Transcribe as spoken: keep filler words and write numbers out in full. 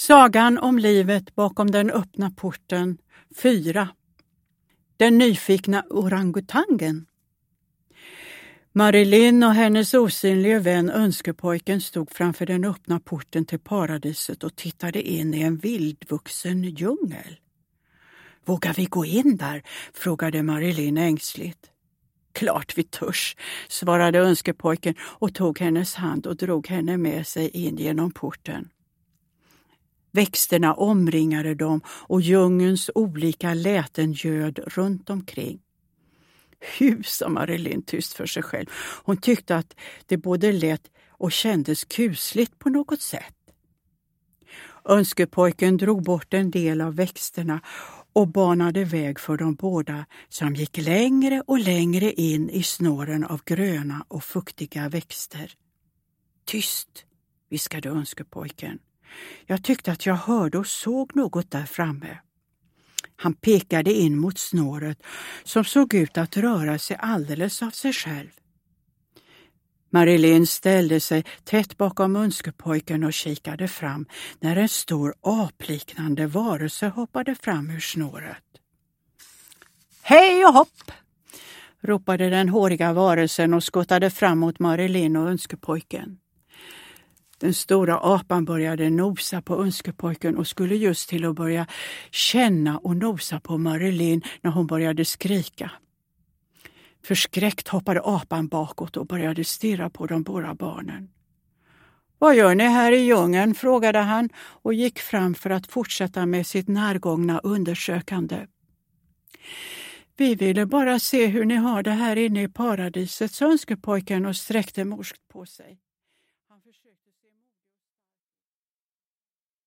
Sagan om livet bakom den öppna porten fyra. Den nyfikna orangutangen. Marilyn och hennes osynliga vän önskepojken stod framför den öppna porten till paradiset och tittade in i en vildvuxen djungel. Vågar vi gå in där? Frågade Marilyn ängsligt. Klart vi törs, svarade önskepojken och tog hennes hand och drog henne med sig in genom porten. Växterna omringade dem och djungelns olika läten ljöd runt omkring. Hu, sa Marilyn tyst för sig själv. Hon tyckte att det både lät och kändes kusligt på något sätt. Önskepojken drog bort en del av växterna och banade väg för de båda som gick längre och längre in i snåren av gröna och fuktiga växter. Tyst, viskade önskepojken. Jag tyckte att jag hörde och såg något där framme. Han pekade in mot snåret som såg ut att röra sig alldeles av sig själv. Marilyn ställde sig tätt bakom önskepojken och kikade fram när en stor apliknande varelse hoppade fram ur snåret. Hej och hopp! Ropade den håriga varelsen och skottade fram mot Marilyn och önskepojken. Den stora apan började nosa på önskepojken och skulle just till att börja känna och nosa på Marilyn när hon började skrika. Förskräckt hoppade apan bakåt och började stirra på de båda barnen. Vad gör ni här i djungeln? Frågade han och gick fram för att fortsätta med sitt närgångna undersökande. Vi ville bara se hur ni har det här inne i paradiset, sa önskepojken och sträckte morskt på sig.